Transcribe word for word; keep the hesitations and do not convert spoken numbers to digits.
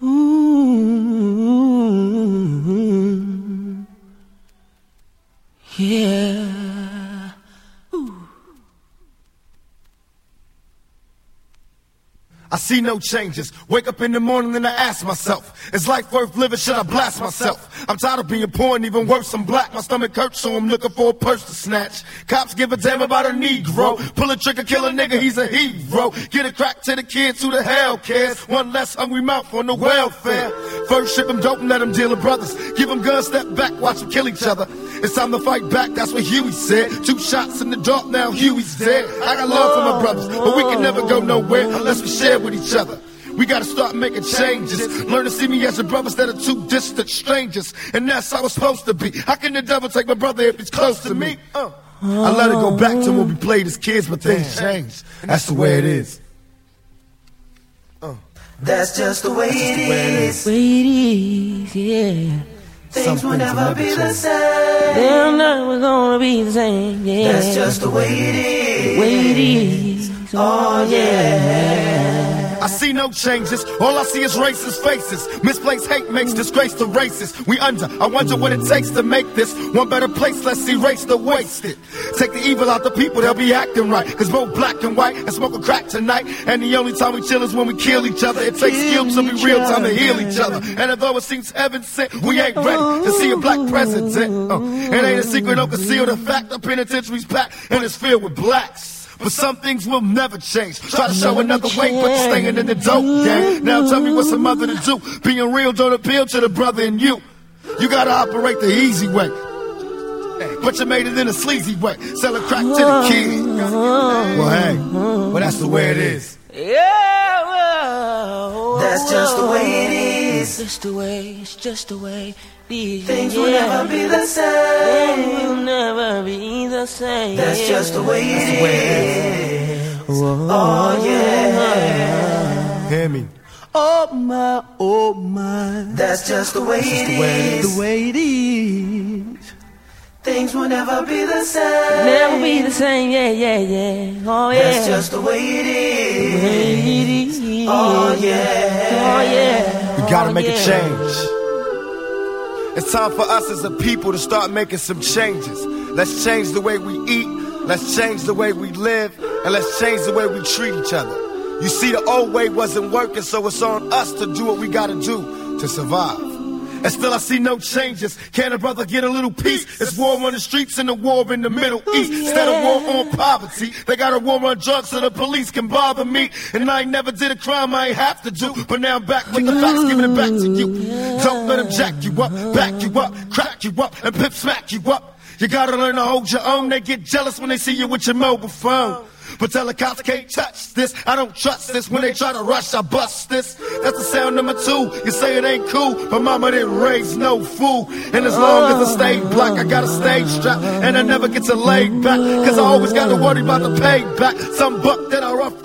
Ooh, yeah. Ooh. I see no changes. Wake up in the morning and I ask myself, is life worth living? Should I blast myself? I'm tired of being poor and even worse, I'm black. My stomach hurts, so I'm looking for a purse to snatch. Cops give a damn about a Negro. Pull a trigger, kill a nigga, he's a hero. Get a crack to the kids, who the hell cares? One less hungry mouth on the welfare. First ship them dope and let them deal with brothers. Give them guns, step back, watch them kill each other. It's time to fight back, that's what Huey said. Two shots in the dark, now Huey's dead. I got love for my brothers, but we can never go nowhere unless we share with each other. We gotta start making changes. Learn to see me as a brother instead of two distant strangers. And that's how it's supposed to be. How can the devil take my brother if he's close to me? Uh. I let it go back to when we played as kids, but things changed. That's the way it is. Uh. That's just the way it is. Way it is, yeah. Things will never be the same. They're never gonna be the same, yeah. That's just the way it is. Way it is. Oh yeah. I see no changes, all I see is racist faces. Misplaced hate makes disgrace to racists. We under, I wonder what it takes to make this one better place. Let's erase the wasted. Take the evil out the people, they'll be acting right. Cause both black and white and smoke a crack tonight. And the only time we chill is when we kill each other. It takes skills to be real time to heal each other. And although it seems heaven sent, we ain't ready to see a black president. Uh, it ain't a secret, don't conceal the fact. The penitentiary's packed and it's filled with blacks. But some things will never change. Try to show another way, but you're staying in the dope game. Now tell me what's a mother to do. Being real don't appeal to the brother in you. You gotta operate the easy way, but you made it in a sleazy way. Sell a crack to the kid. Well, hey, well that's the way it is. Yeah, well, that's just the way it is. Just the way, it's just the way these things yeah. will never be the same. They will never be the same. That's just the way it is. Whoa. Oh yeah. Hear me. Oh my, oh my. That's just the way That's it the way it is. The way it is. Things will never be the same. Never be the same, yeah, yeah, yeah. Oh yeah. That's just the way it is. The way it is. Oh yeah. Oh yeah. We gotta oh, make yeah. a change. It's time for us as a people to start making some changes. Let's change the way we eat, let's change the way we live, and let's change the way we treat each other. You see, the old way wasn't working, so it's on us to do what we gotta do to survive. And still I see no changes. Can a brother get a little peace? It's war on the streets and a war in the Middle East. Instead of war on poverty, they got a war on drugs so the police can bother me. And I ain't never did a crime I ain't have to do, but now I'm back with the facts, giving it back to you. Don't let them jack you up, back you up, crack you up, and pimp smack you up. You gotta learn to hold your own. They get jealous when they see you with your mobile phone. But tell the cops can't touch this. I don't trust this. When they try to rush, I bust this. That's the sound number two. You say it ain't cool, but mama didn't raise no fool. And as long as I stay black, I got a stage strap, and I never get to lay back, cause I always gotta worry about the payback. Some buck that I rough